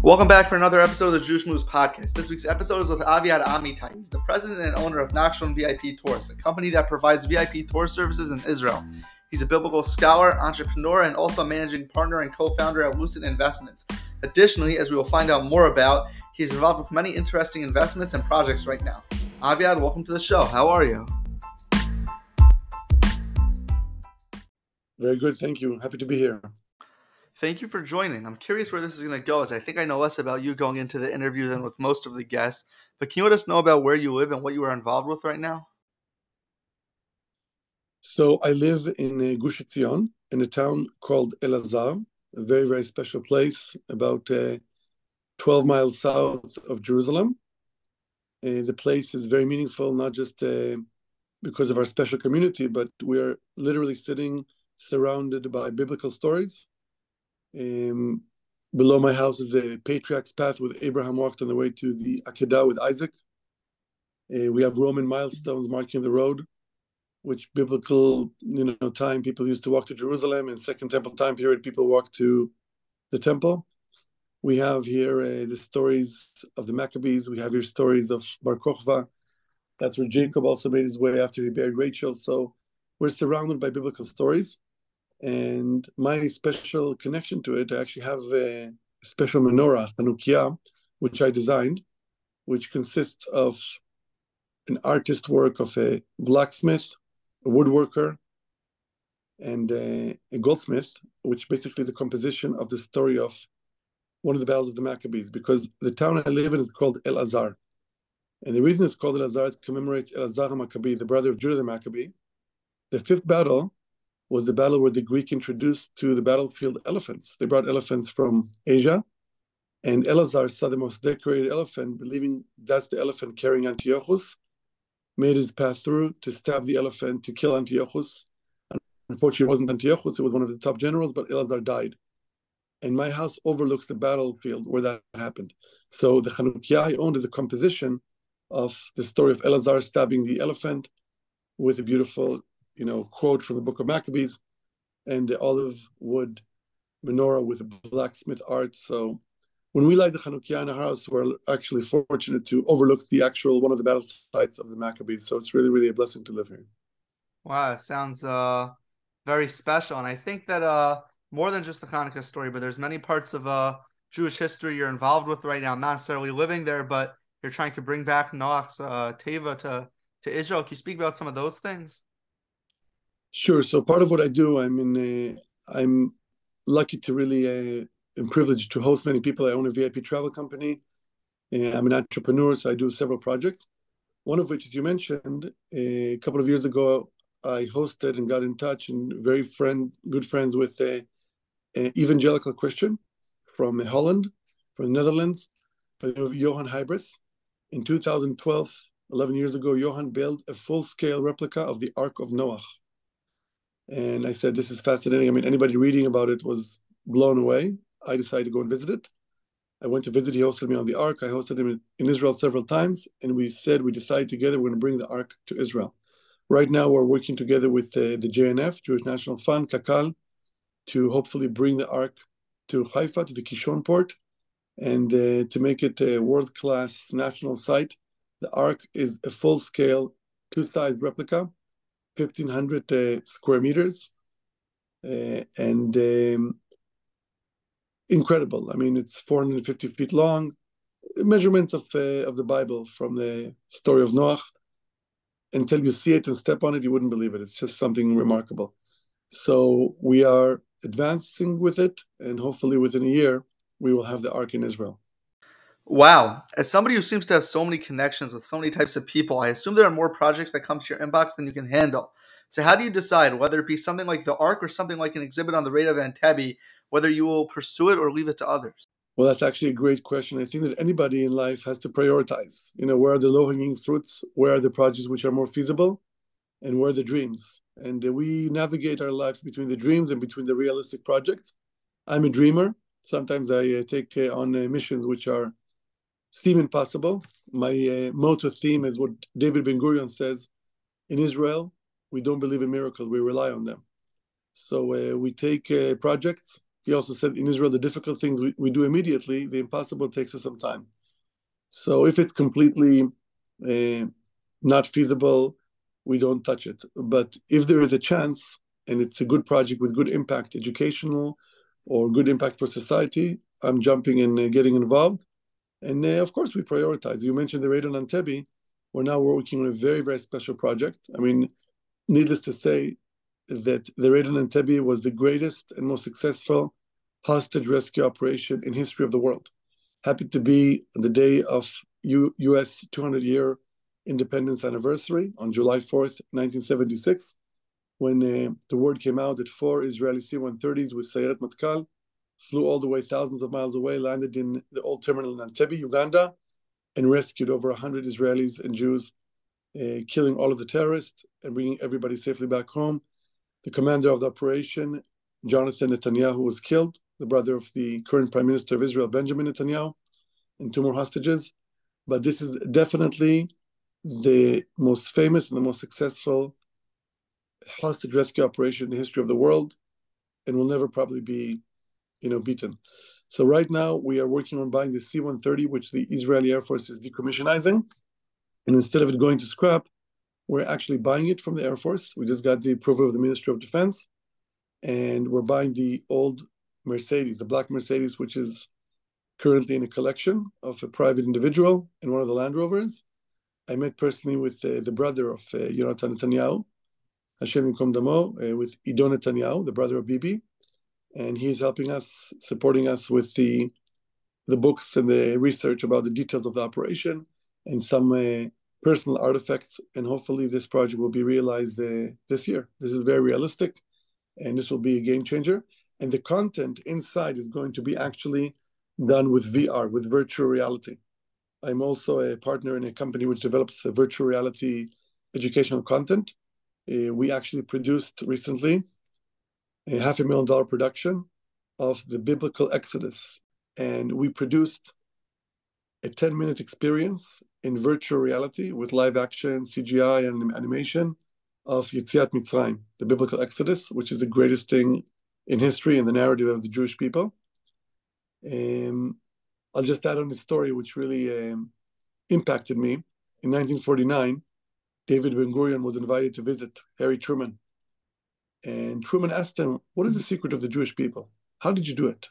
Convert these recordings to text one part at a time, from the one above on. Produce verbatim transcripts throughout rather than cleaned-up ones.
Welcome back for another episode of the Jewish Moves podcast. This week's episode is with Aviad Amitai. He's the president and owner of Nachshon V I P Tours, a company that provides V I P tour services in Israel. He's a biblical scholar, entrepreneur, and also a managing partner and co-founder at Lucid Investments. Additionally, as we will find out more about, he's involved with many interesting investments and projects right now. Aviad, welcome to the show. How are you? Very good, thank you. Happy to be here. Thank you for joining. I'm curious where this is going to go, as I think I know less about you going into the interview than with most of the guests. But can you let us know about where you live and what you are involved with right now? So I live in uh, Gush Etzion, in a town called Elazar, a very, very special place, about uh, twelve miles south of Jerusalem. Uh, the place is very meaningful, not just uh, because of our special community, but we are literally sitting surrounded by biblical stories. Um, below my house is the Patriarch's Path where Abraham walked on the way to the Akedah with Isaac. Uh, we have Roman milestones marking the road, which biblical you know time people used to walk to Jerusalem, and Second Temple time period people walk to the temple. We have here uh, the stories of the Maccabees. We have here stories of Bar Kokhba. That's where Jacob also made his way after he buried Rachel. So we're surrounded by biblical stories. And my special connection to it, I actually have a special menorah, Chanukia, which I designed, which consists of an artist work of a blacksmith, a woodworker, and a, a goldsmith, which basically is a composition of the story of one of the battles of the Maccabees, because the town I live in is called Elazar. And the reason it's called Elazar is it commemorates Elazar HaMaccabee, the brother of Judah the Maccabee. The fifth battle was the battle where the Greek introduced to the battlefield elephants. They brought elephants from Asia, and Elazar saw the most decorated elephant, believing that's the elephant carrying Antiochus, made his path through to stab the elephant, to kill Antiochus. Unfortunately, it wasn't Antiochus, it was one of the top generals, but Elazar died. And my house overlooks the battlefield where that happened. So the Chanukia I owned is a composition of the story of Elazar stabbing the elephant with a beautiful you know, quote from the book of Maccabees, and the olive wood menorah with a blacksmith art. So when we light the Chanukia in our house, we're actually fortunate to overlook the actual one of the battle sites of the Maccabees. So it's really, really a blessing to live here. Wow, it sounds uh, very special. And I think that uh, more than just the Hanukkah story, but there's many parts of uh, Jewish history you're involved with right now, not necessarily living there, but you're trying to bring back Noach's uh, Teva to, to Israel. Can you speak about some of those things? Sure. So part of what I do, I'm in. A, I'm lucky to really uh, and privileged to host many people. I own a V I P travel company. And I'm an entrepreneur, so I do several projects. One of which, as you mentioned, a couple of years ago, I hosted and got in touch and very friend, good friends with a, a evangelical Christian from Holland, from the Netherlands, by the name of Johan Hybris. In two thousand twelve, eleven years ago, Johan built a full-scale replica of the Ark of Noah. And I said, this is fascinating. I mean, anybody reading about it was blown away. I decided to go and visit it. I went to visit. He hosted me on the Ark. I hosted him in Israel several times. And we said, we decided together we're going to bring the Ark to Israel. Right now, we're working together with uh, the J N F, Jewish National Fund, Kakal, to hopefully bring the Ark to Haifa, to the Kishon port, and uh, to make it a world-class national site. The Ark is a full-scale, two-side replica, fifteen hundred uh, square meters, uh, and um, incredible. I mean, it's four hundred fifty feet long. Measurements of uh, of the Bible from the story of Noach. Until you see it and step on it, you wouldn't believe it. It's just something remarkable. So we are advancing with it, and hopefully within a year, we will have the Ark in Israel. Wow. As somebody who seems to have so many connections with so many types of people, I assume there are more projects that come to your inbox than you can handle. So how do you decide whether it be something like the Ark or something like an exhibit on the Radar of Entebbe, whether you will pursue it or leave it to others? Well, that's actually a great question. I think that anybody in life has to prioritize. You know, where are the low-hanging fruits? Where are the projects which are more feasible? And where are the dreams? And uh, we navigate our lives between the dreams and between the realistic projects. I'm a dreamer. Sometimes I uh, take uh, on uh, missions which are seem impossible. My uh, motto theme is what David Ben-Gurion says, in Israel, we don't believe in miracles, we rely on them. So uh, we take uh, projects he also said in Israel, the difficult things we, we do immediately, the impossible takes us some time. So if it's completely uh, not feasible, we don't touch it. But if there is a chance and it's a good project with good impact, educational or good impact for society, I'm jumping and uh, getting involved. And uh, of course, we prioritize. You mentioned the Radon Entebbe. We're now working on a very, very special project. I mean, needless to say, that the Radon Entebbe was the greatest and most successful hostage rescue operation in history of the world. Happy to be on the day of U- U.S. two hundred year independence anniversary on July fourth, nineteen seventy-six, when uh, the word came out that four Israeli C one thirties with Sayeret Matkal flew all the way thousands of miles away, landed in the old terminal in Entebbe, Uganda, and rescued over one hundred Israelis and Jews, uh, killing all of the terrorists and bringing everybody safely back home. The commander of the operation, Jonathan Netanyahu, was killed, the brother of the current Prime Minister of Israel, Benjamin Netanyahu, and two more hostages. But this is definitely the most famous and the most successful hostage rescue operation in the history of the world, and will never probably be, you know, beaten. So right now we are working on buying the C one thirty, which the Israeli Air Force is decommissionizing. And instead of it going to scrap, we're actually buying it from the Air Force. We just got the approval of the Ministry of Defense, and we're buying the old Mercedes, the black Mercedes, which is currently in a collection of a private individual in one of the Land Rovers. I met personally with uh, the brother of uh, Yonatan Netanyahu, Hashem Yom Damo, uh, with Ido Netanyahu, the brother of Bibi, and he's helping us, supporting us with the the books and the research about the details of the operation and some uh, personal artifacts. And hopefully this project will be realized uh, this year. This is very realistic, and this will be a game changer. And the content inside is going to be actually done with V R, with virtual reality. I'm also a partner in a company which develops a virtual reality educational content. Uh, we actually produced recently a half a million dollar production of the biblical Exodus. And we produced a ten minute experience in virtual reality with live action, C G I, and animation of Yetziat Mitzrayim, the biblical Exodus, which is the greatest thing in history and the narrative of the Jewish people. Um, I'll just add on a story which really um, impacted me. In nineteen forty-nine, David Ben-Gurion was invited to visit Harry Truman. And Truman asked him, what is the secret of the Jewish people? How did you do it?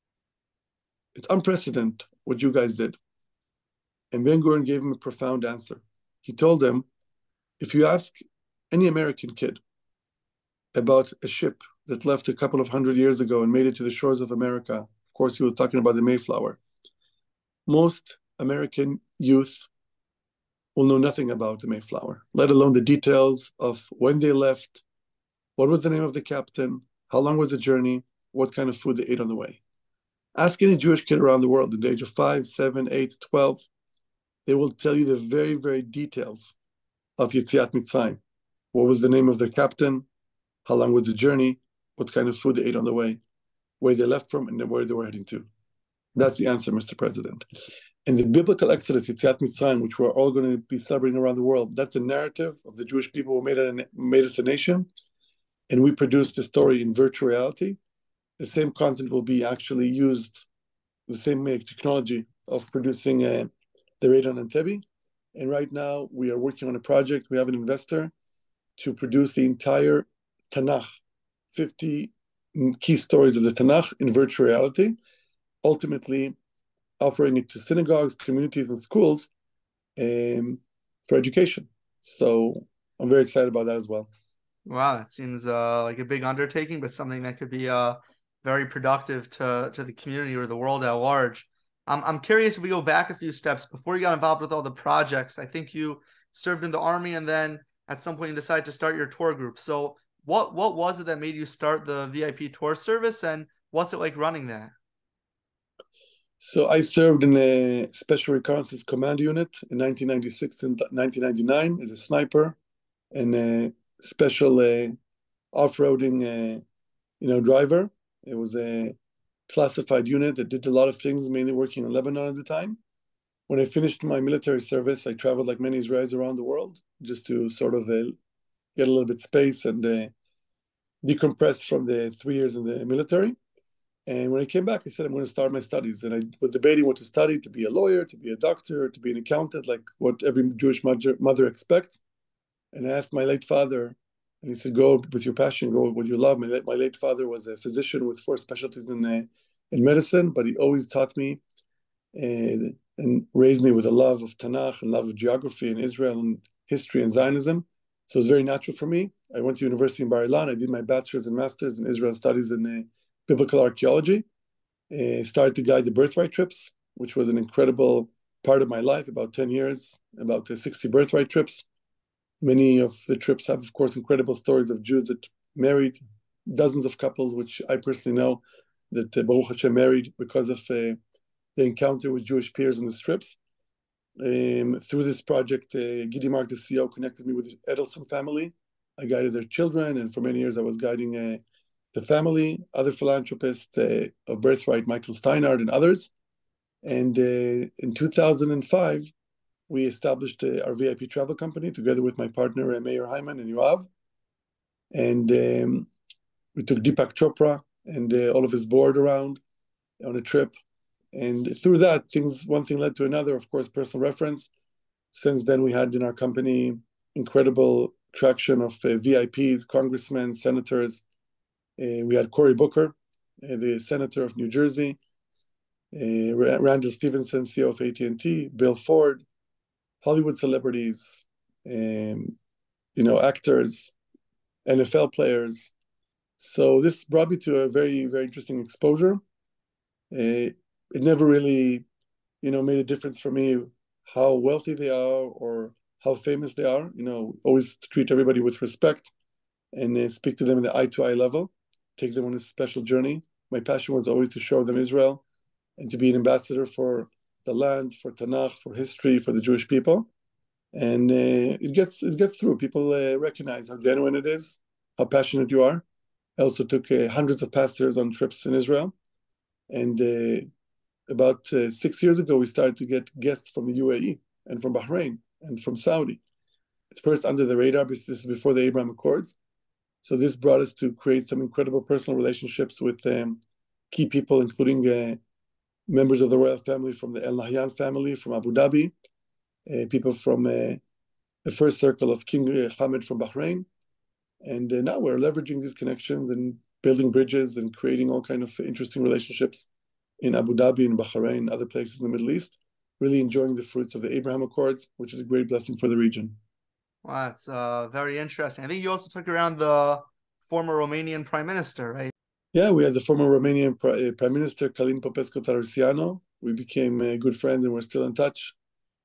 It's unprecedented what you guys did. And Ben-Gurion gave him a profound answer. He told him, if you ask any American kid about a ship that left a couple of hundred years ago and made it to the shores of America, of course, he was talking about the Mayflower, most American youth will know nothing about the Mayflower, let alone the details of when they left, what was the name of the captain, how long was the journey, what kind of food they ate on the way. Ask any Jewish kid around the world at the age of five, seven, eight, twelve, they will tell you the very, very details of Yetziat Mitzrayim. What was the name of their captain, how long was the journey, what kind of food they ate on the way, where they left from, and then where they were heading to. That's the answer, Mister President. And the biblical Exodus, Yetziat Mitzrayim, which we're all going to be celebrating around the world, that's the narrative of the Jewish people who made, it, made us a nation. And we produced the story in virtual reality. The same content will be actually used, the same technology of producing uh, the Radon Entebbe. And right now we are working on a project. We have an investor to produce the entire Tanakh, fifty key stories of the Tanakh in virtual reality, ultimately offering it to synagogues, communities, and schools um, for education. So I'm very excited about that as well. Wow, that seems uh, like a big undertaking, but something that could be uh, very productive to, to the community or the world at large. I'm, I'm curious if we go back a few steps before you got involved with all the projects. I think you served in the Army, and then at some point you decided to start your tour group. So what, what was it that made you start the V I P tour service, and what's it like running that? So I served in a Special Reconnaissance Command Unit in nineteen ninety-six and nineteen ninety-nine as a sniper and a special uh, off-roading, uh, you know, driver. It was a classified unit that did a lot of things, mainly working in Lebanon at the time. When I finished my military service, I traveled like many Israelis around the world just to sort of uh, get a little bit space and uh, decompress from the three years in the military. And when I came back, I said, I'm going to start my studies. And I was debating what to study, to be a lawyer, to be a doctor, to be an accountant, like what every Jewish mother, mother expects. And I asked my late father, and he said, go with your passion, go with what you love. My late, my late father was a physician with four specialties in, uh, in medicine, but he always taught me and, and raised me with a love of Tanakh and love of geography and Israel and history and Zionism. So it was very natural for me. I went to University in Bar Ilan. I did my bachelor's and master's in Israel studies in uh, biblical archaeology. I started to guide the birthright trips, which was an incredible part of my life, about ten years, about uh, sixty birthright trips. Many of the trips have, of course, incredible stories of Jews that married, dozens of couples, which I personally know that uh, Baruch Hashem married because of uh, the encounter with Jewish peers on the trips. Um, through this project, uh, Gidi Mark, the C E O, connected me with the Edelson family. I guided their children, and for many years I was guiding uh, the family, other philanthropists uh, of Birthright, Michael Steinhardt, and others. And uh, in two thousand five, we established uh, our V I P travel company together with my partner, uh, Meir Hyman and Yoav. And um, we took Deepak Chopra and uh, all of his board around on a trip. And through that, things one thing led to another, of course, personal reference. Since then, we had in our company incredible traction of uh, V I Ps, congressmen, senators. Uh, we had Cory Booker, uh, the senator of New Jersey, uh, Randall Stevenson, C E O of A T and T, Bill Ford, Hollywood celebrities, um, you know, actors, N F L players. So this brought me to a very, very interesting exposure. Uh, it never really, you know, made a difference for me how wealthy they are or how famous they are. You know, always treat everybody with respect and uh, speak to them at the eye-to-eye level, take them on a special journey. My passion was always to show them Israel and to be an ambassador for the land, for Tanakh, for history, for the Jewish people. And uh, it gets it gets through. People uh, recognize how genuine it is, how passionate you are. I also took uh, hundreds of pastors on trips in Israel. And uh, about uh, six years ago, we started to get guests from the U A E and from Bahrain and from Saudi. It's first under the radar, because this is before the Abraham Accords. So this brought us to create some incredible personal relationships with um, key people, including uh, members of the royal family from the El Nahyan family from Abu Dhabi, uh, people from uh, the first circle of King Hamad from Bahrain. And uh, now we're leveraging these connections and building bridges and creating all kinds of interesting relationships in Abu Dhabi, in Bahrain, and other places in the Middle East, really enjoying the fruits of the Abraham Accords, which is a great blessing for the region. Wow, that's uh, very interesting. I think you also took around the former Romanian prime minister, right? Yeah, we had the former Romanian Prime Minister, Călin Popescu-Tăriceanu. We became uh, good friends and we're still in touch.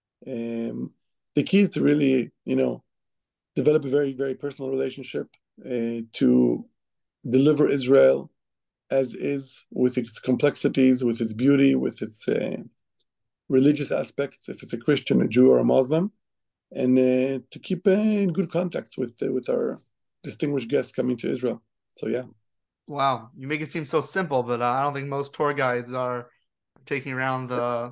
Um, the key is to really, you know, develop a very, very personal relationship uh, to deliver Israel as is, with its complexities, with its beauty, with its uh, religious aspects, if it's a Christian, a Jew, or a Muslim, and uh, to keep uh, in good contact with uh, with our distinguished guests coming to Israel. So yeah. Wow, you make it seem so simple, but uh, I don't think most tour guides are taking around the.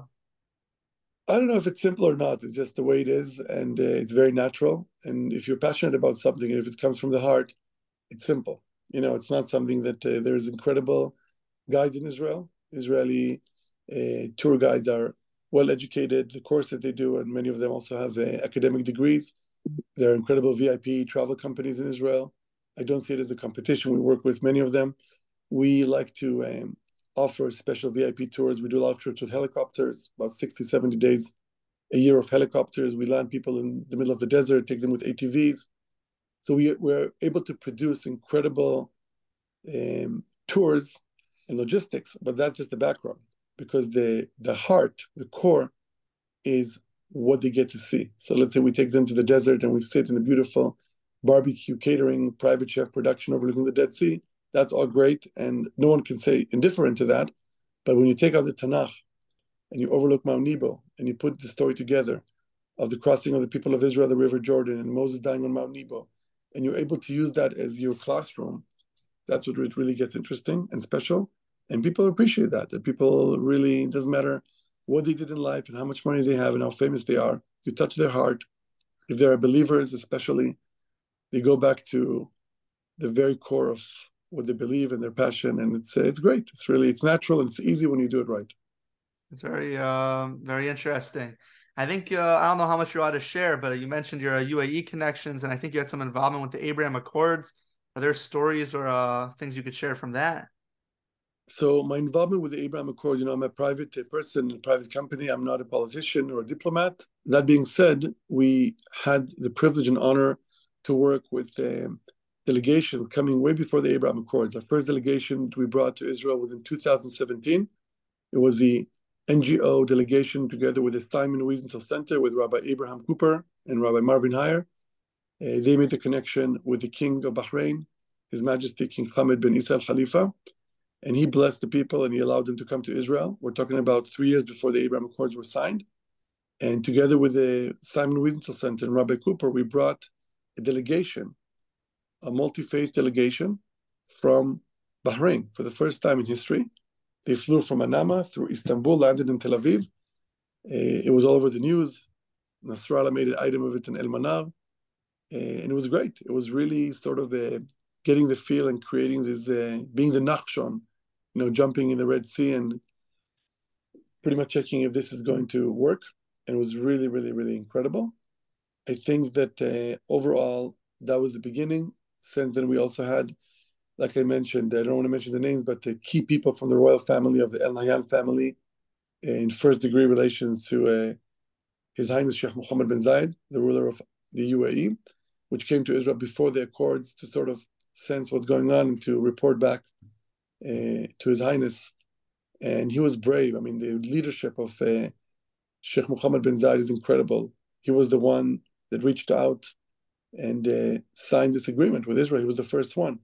I don't know if it's simple or not. It's just the way it is, and uh, it's very natural. And if you're passionate about something, and if it comes from the heart, it's simple. You know, it's not something that uh, there's incredible guides in Israel. Israeli uh, tour guides are well educated, the course that they do, and many of them also have uh, academic degrees. There are incredible V I P travel companies in Israel. I don't see it as a competition. We work with many of them. We like to um, offer special V I P tours. We do a lot of trips with helicopters, about sixty, seventy days a year of helicopters. We land people in the middle of the desert, take them with A T Vs. So we, we're able to produce incredible um, tours and logistics, but that's just the background, because the, the heart, the core, is what they get to see. So let's say we take them to the desert and we sit in a beautiful barbecue catering, private chef production overlooking the Dead Sea. That's all great, and no one can say indifferent to that. But when you take out the Tanakh and you overlook Mount Nebo and you put the story together of the crossing of the people of Israel, the River Jordan, and Moses dying on Mount Nebo, and you're able to use that as your classroom, that's what it really gets interesting and special. And people appreciate that, that people really, it doesn't matter what they did in life and how much money they have and how famous they are. You touch their heart. If they are believers, especially, they go back to the very core of what they believe and their passion, and it's uh, it's great. It's really it's natural and it's easy when you do it right. It's very uh, very interesting. I think uh, I don't know how much you're allowed to share, but you mentioned your uh, U A E connections, and I think you had some involvement with the Abraham Accords. Are there stories or uh, things you could share from that? So my involvement with the Abraham Accord, you know, I'm a private person, a private company. I'm not a politician or a diplomat. That being said, we had the privilege and honor to work with a delegation coming way before the Abraham Accords. Our first delegation we brought to Israel was in two thousand seventeen. It was the N G O delegation together with the Simon Wiesenthal Center with Rabbi Abraham Cooper and Rabbi Marvin Heyer. Uh, they made the connection with the King of Bahrain, His Majesty King Hamad bin Isa Al Khalifa, and he blessed the people and he allowed them to come to Israel. We're talking about three years before the Abraham Accords were signed. And together with the Simon Wiesenthal Center and Rabbi Cooper, we brought a delegation, a multi-faith delegation from Bahrain for the first time in history. They flew from Manama through Istanbul, landed in Tel Aviv. Uh, it was all over the news. Nasrallah made an item of it in El Manar. Uh, and it was great. It was really sort of uh, getting the feel and creating this, uh, being the Nachshon, you know, jumping in the Red Sea and pretty much checking if this is going to work. And it was really, really, really incredible. I think that uh, overall, that was the beginning. Since then, we also had, like I mentioned, I don't want to mention the names, but the key people from the royal family of the El Nahyan family in first degree relations to uh, His Highness Sheikh Mohammed bin Zayed, the ruler of the U A E, which came to Israel before the Accords to sort of sense what's going on and to report back uh, to His Highness. And he was brave. I mean, the leadership of uh, Sheikh Mohammed bin Zayed is incredible. He was the one that reached out and uh, signed this agreement with Israel. He was the first one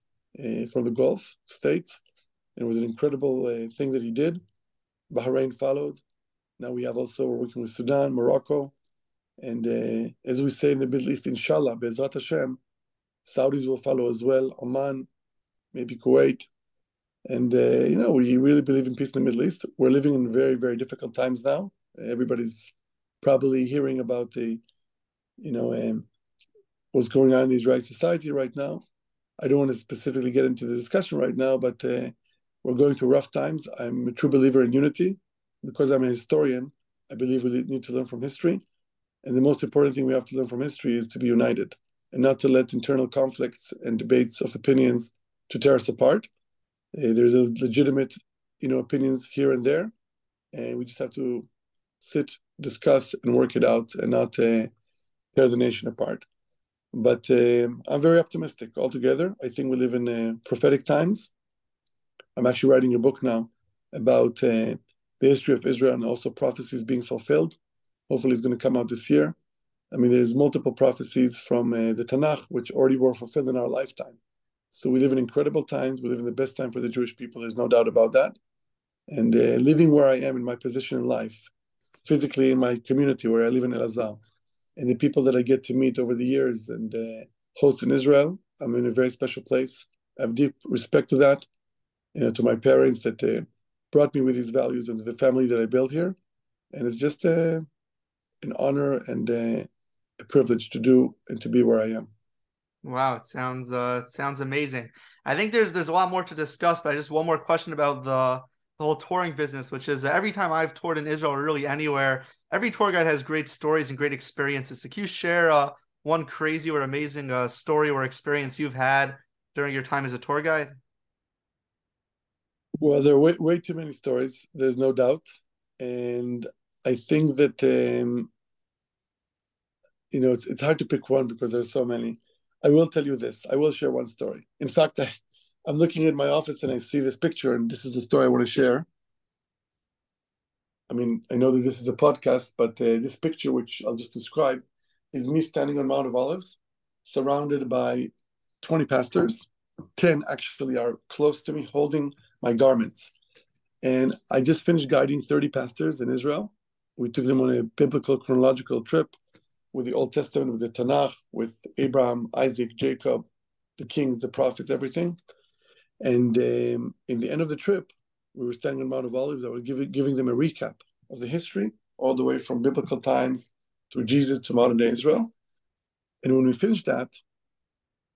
uh, from the Gulf states. It was an incredible uh, thing that he did. Bahrain followed. Now we have also, we're working with Sudan, Morocco. And uh, as we say in the Middle East, inshallah, Be'ezrat Hashem, Saudis will follow as well, Oman, maybe Kuwait. And, uh, you know, we really believe in peace in the Middle East. We're living in very, very difficult times now. Everybody's probably hearing about the, you know, um, what's going on in the Israeli society right now. I don't want to specifically get into the discussion right now, but uh, we're going through rough times. I'm a true believer in unity. Because I'm a historian, I believe we need to learn from history. And the most important thing we have to learn from history is to be united and not to let internal conflicts and debates of opinions to tear us apart. Uh, there's a legitimate, you know, opinions here and there. And we just have to sit, discuss, and work it out and not uh, tear the nation apart. But uh, I'm very optimistic altogether. I think we live in uh, prophetic times. I'm actually writing a book now about uh, the history of Israel and also prophecies being fulfilled. Hopefully it's going to come out this year. I mean, there's multiple prophecies from uh, the Tanakh, which already were fulfilled in our lifetime. So we live in incredible times. We live in the best time for the Jewish people. There's no doubt about that. And uh, living where I am in my position in life, physically in my community where I live in Elazar, and the people that I get to meet over the years and uh, host in Israel, I'm in a very special place. I have deep respect to that, you know, to my parents that uh, brought me with these values and to the family that I built here. And it's just uh, an honor and uh, a privilege to do and to be where I am. Wow, it sounds uh, it sounds amazing. I think there's there's a lot more to discuss, but just one more question about the, the whole touring business, which is that every time I've toured in Israel or really anywhere, every tour guide has great stories and great experiences. So can you share uh, one crazy or amazing uh, story or experience you've had during your time as a tour guide? Well, there are way, way too many stories, there's no doubt. And I think that, um, you know, it's, it's hard to pick one because there's so many. I will tell you this. I will share one story. In fact, I, I'm looking at my office and I see this picture, and this is the story I want to share. I mean, I know that this is a podcast, but uh, this picture, which I'll just describe, is me standing on Mount of Olives, surrounded by twenty pastors. ten actually are close to me, holding my garments. And I just finished guiding thirty pastors in Israel. We took them on a biblical chronological trip with the Old Testament, with the Tanakh, with Abraham, Isaac, Jacob, the kings, the prophets, everything. And um, in the end of the trip, we were standing on Mount of Olives. I was giving, giving them a recap of the history, all the way from biblical times through Jesus to modern day Israel. And when we finished that,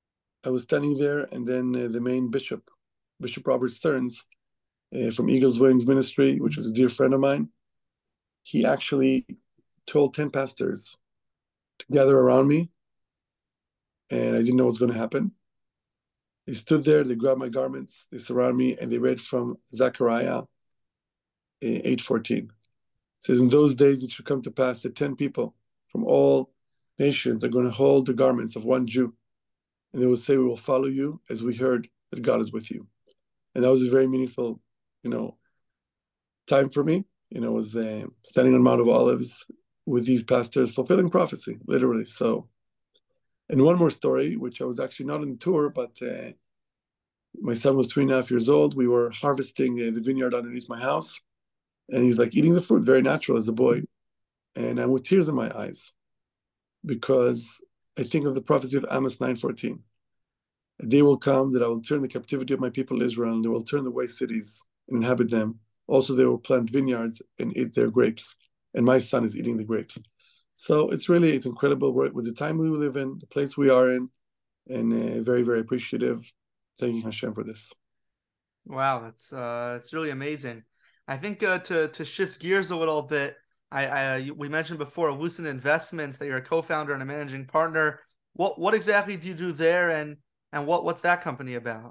I was standing there, and then uh, the main bishop, Bishop Robert Stearns, uh, from Eagles Wings Ministry, which is a dear friend of mine, he actually told ten pastors to gather around me, and I didn't know what was going to happen. They stood there, they grabbed my garments, they surrounded me, and they read from Zechariah uh, eight fourteen. It says, in those days it should come to pass that ten people from all nations are going to hold the garments of one Jew, and they will say, we will follow you as we heard that God is with you. And that was a very meaningful, you know, time for me. You know, was uh, standing on Mount of Olives with these pastors, fulfilling prophecy, literally. So, and one more story, which I was actually not on the tour, but uh, my son was three and a half years old. We were harvesting uh, the vineyard underneath my house, and he's like eating the fruit, very natural as a boy. And I'm with tears in my eyes because I think of the prophecy of Amos nine fourteen. A day will come that I will turn the captivity of my people Israel, and they will turn the waste cities and inhabit them. Also, they will plant vineyards and eat their grapes. And my son is eating the grapes. So it's really, it's incredible with the time we live in, the place we are in, and uh, very, very appreciative. Thanking Hashem for this. Wow, that's uh, it's really amazing. I think uh, to to shift gears a little bit, I, I we mentioned before Lucent Investments that you're a co-founder and a managing partner. What what exactly do you do there, and and what what's that company about?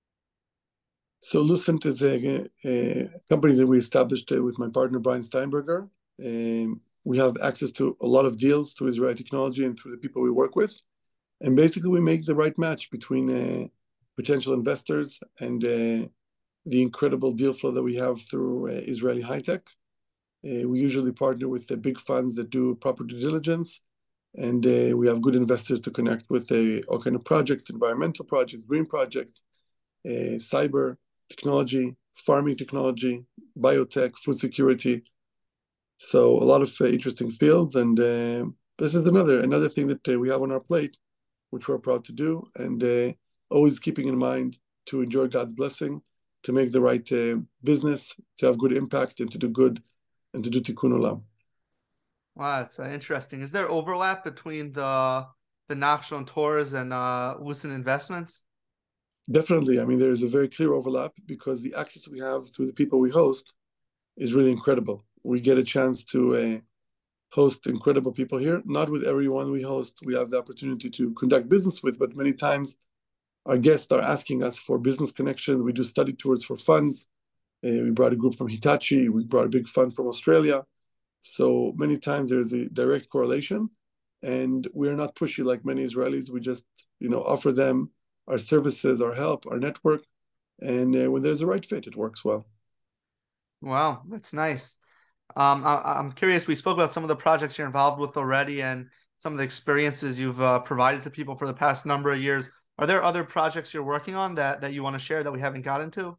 So Lucent is a, a company that we established uh, with my partner Brian Steinberger. Um, we have access to a lot of deals through Israeli technology and through the people we work with, and basically we make the right match between uh, potential investors and uh, the incredible deal flow that we have through uh, Israeli high tech. Uh, we usually partner with the big funds that do proper due diligence, and uh, we have good investors to connect with uh, all kind of projects, environmental projects, green projects, uh, cyber technology, farming technology, biotech, food security. So a lot of uh, interesting fields, and uh, this is another another thing that uh, we have on our plate, which we're proud to do, and uh, always keeping in mind to enjoy God's blessing, to make the right uh, business, to have good impact, and to do good, and to do tikkun olam. Wow, that's uh, interesting. Is there overlap between the the Nachshon Tours and uh, Lucent Investments? Definitely. I mean, there is a very clear overlap because the access we have through the people we host is really incredible. We get a chance to uh, host incredible people here. Not with everyone we host, we have the opportunity to conduct business with, but many times our guests are asking us for business connection. We do study tours for funds. Uh, we brought a group from Hitachi. We brought a big fund from Australia. So many times there's a direct correlation, and we're not pushy like many Israelis. We just, you know, offer them our services, our help, our network, and uh, when there's a right fit, it works well. Wow, that's nice. Um, I, I'm curious. We spoke about some of the projects you're involved with already, and some of the experiences you've uh, provided to people for the past number of years. Are there other projects you're working on that that you want to share that we haven't gotten to?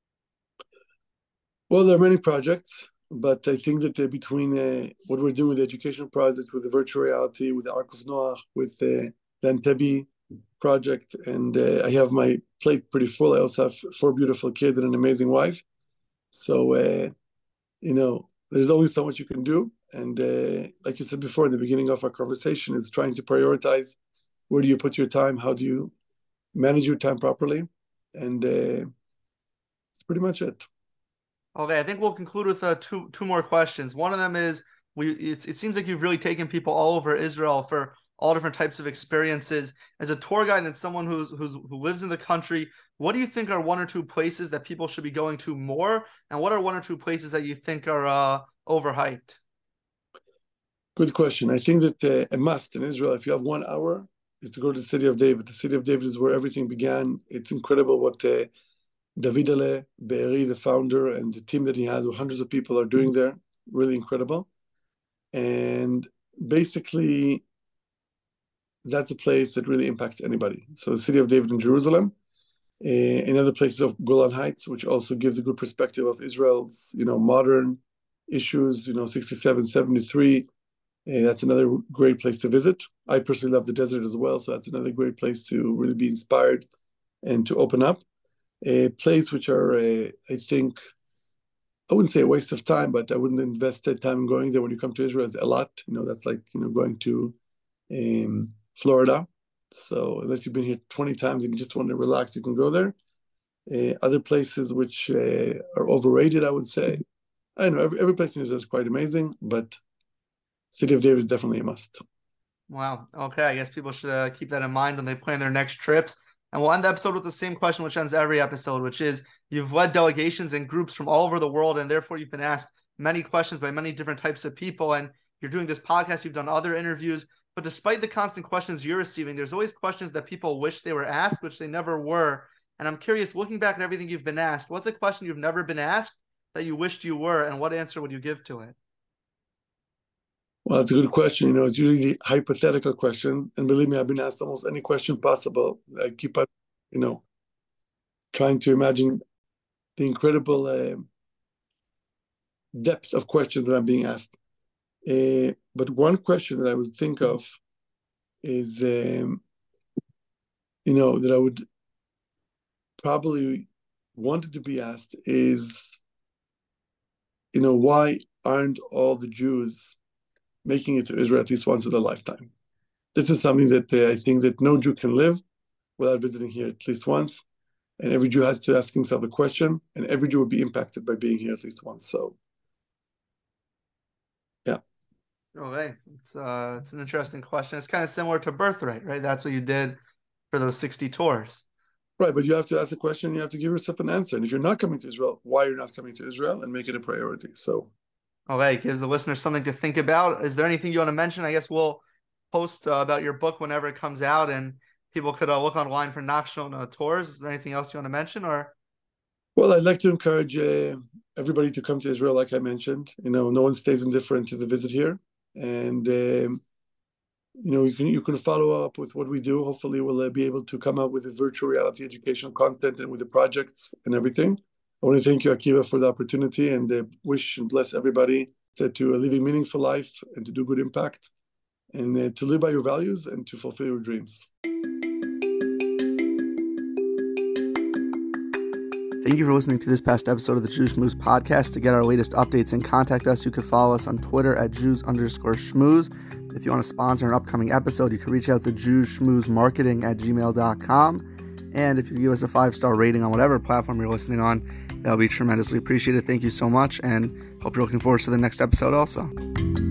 Well, there are many projects, but I think that uh, between uh, what we're doing with the educational project, with the virtual reality, with the Ark of Noach, with uh, the Entebbe project, and uh, I have my plate pretty full. I also have four beautiful kids and an amazing wife. So, uh, you know, there's only so much you can do. And uh, like you said before, in the beginning of our conversation, is trying to prioritize where do you put your time? How do you manage your time properly? And uh, that's pretty much it. Okay, I think we'll conclude with uh, two two more questions. One of them is we. It's, it seems like you've really taken people all over Israel for all different types of experiences. As a tour guide and someone who's who's who lives in the country, what do you think are one or two places that people should be going to more, and what are one or two places that you think are uh, overhyped? Good question. I think that uh, a must in Israel, if you have one hour, is to go to the city of David. The city of David is where everything began. It's incredible what uh, Davidele Be'eri, the founder, and the team that he has, with hundreds of people, are doing there. Really incredible. And basically, that's a place that really impacts anybody. So the city of David in Jerusalem, uh, in other places of Golan Heights, which also gives a good perspective of Israel's, you know, modern issues, you know, sixty-seven, seventy-three. Uh, that's another great place to visit. I personally love the desert as well, so that's another great place to really be inspired and to open up. A place which are, uh, I think, I wouldn't say a waste of time, but I wouldn't invest that time in going there when you come to Israel is a lot. You know, that's like, you know, going to um, Florida. So unless you've been here twenty times and you just want to relax, you can go there. Uh, other places which uh, are overrated, I would say. I don't know, every, every place in Israel is quite amazing, but City of David is definitely a must. Wow. Okay. I guess people should uh, keep that in mind when they plan their next trips. And we'll end the episode with the same question, which ends every episode, which is you've led delegations and groups from all over the world, and therefore you've been asked many questions by many different types of people. And you're doing this podcast, you've done other interviews, but despite the constant questions you're receiving, there's always questions that people wish they were asked, which they never were. And I'm curious, looking back at everything you've been asked, what's a question you've never been asked that you wished you were, and what answer would you give to it? Well, that's a good question. You know, it's usually hypothetical questions. And believe me, I've been asked almost any question possible. I keep on, you know, trying to imagine the incredible uh, depth of questions that I'm being asked. Uh, but one question that I would think of is, um, you know, that I would probably wanted to be asked is, you know, why aren't all the Jews making it to Israel at least once in a lifetime? This is something that uh, I think that no Jew can live without visiting here at least once. And every Jew has to ask himself a question, and every Jew will be impacted by being here at least once. So, yeah. Okay. It's, uh, it's an interesting question. It's kind of similar to Birthright, right? That's what you did for those sixty tours. Right, but you have to ask a question, you have to give yourself an answer. And if you're not coming to Israel, why you're not coming to Israel, and make it a priority. So, okay, gives the listeners something to think about. Is there anything you want to mention? I guess we'll post uh, about your book whenever it comes out, and people could uh, look online for Nachshon uh, tours. Is there anything else you want to mention? Or, well, I'd like to encourage uh, everybody to come to Israel, like I mentioned. You know, no one stays indifferent to the visit here, and um, you know, you can you can follow up with what we do. Hopefully, we'll uh, be able to come out with a virtual reality educational content and with the projects and everything. I want to thank you, Akiva, for the opportunity, and uh, wish and bless everybody to, to uh, live a meaningful life and to do good impact, and uh, to live by your values and to fulfill your dreams. Thank you for listening to this past episode of the Jews Schmooze podcast. To get our latest updates and contact us, you can follow us on Twitter at Jews underscore Schmooze. If you want to sponsor an upcoming episode, you can reach out to Jews Schmooze Marketing at gmail dot com. And if you give us a five-star rating on whatever platform you're listening on, that'll be tremendously appreciated. Thank you so much, and hope you're looking forward to the next episode also.